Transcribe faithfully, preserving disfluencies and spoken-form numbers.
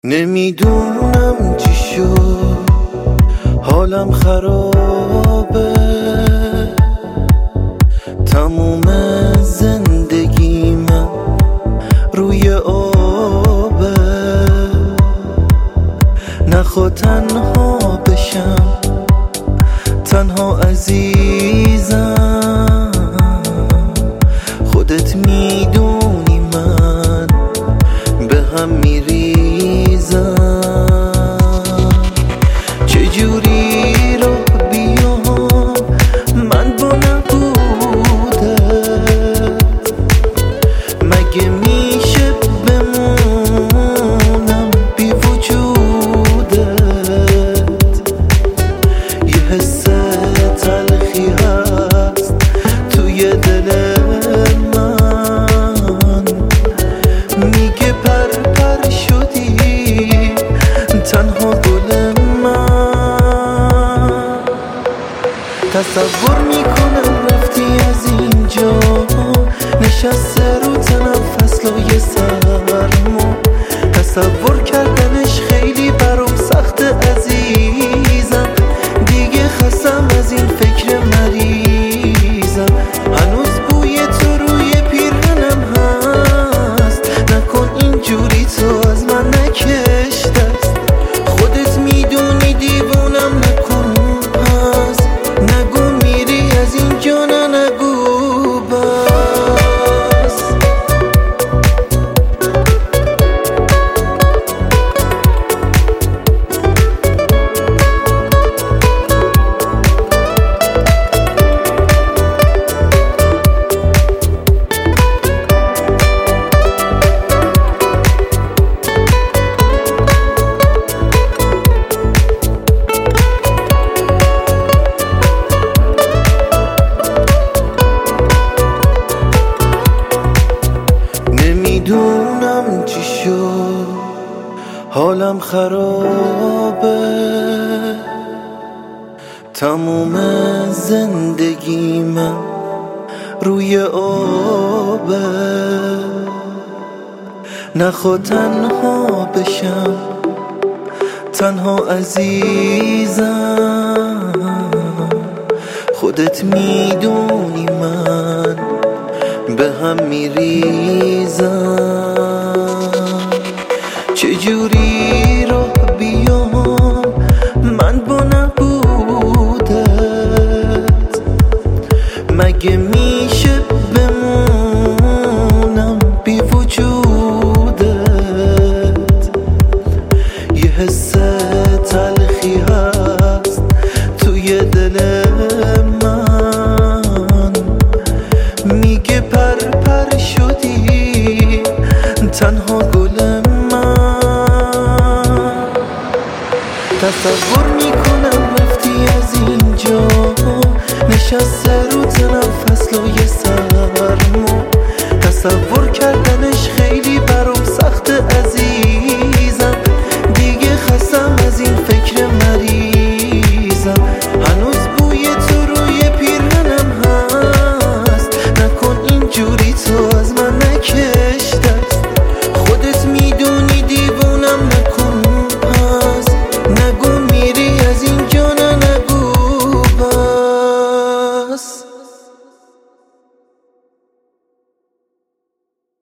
نمیدونم چی شد، حالم خرابه، تموم زندگی من روی آبه. نخوا تنها بشم، تنها عزیزم، خودت میدونی من به هم میریزم. چجوری رو بیام من با نبودت، مگه میشه بمونم بی وجودت؟ یه حس تلخی هست توی دل من، میگه پر پر شدی تنها گل من. تصور میکنم رفتی از اینجا، نشسته رو تنم فصلای سرما. تصور کردنش خیلی برام سخت عزیزم، دیگه خستم از این فکر مریضم. هنوز بوی تو روی پیرهنم هست، نکن اینجوری تو از من نکش دست. خودت میدونی دیوونم نکن پس، نگو میری از اینجا، نه نگو بس. نمیدونم چی شد، حالم خرابه، تموم زندگی من روی آبه. نخوا تنها بشم، تنها عزیزم، خودت میدونی من به هم میریزم. چجوری رو بیام من با نبودت، مگه میشه بمونم بی وجودت؟ یه حس تلخی هست توی دل من، میگه پر پر شدی تنها گل من. تصور میکنم رفتی از اینجا، نشستی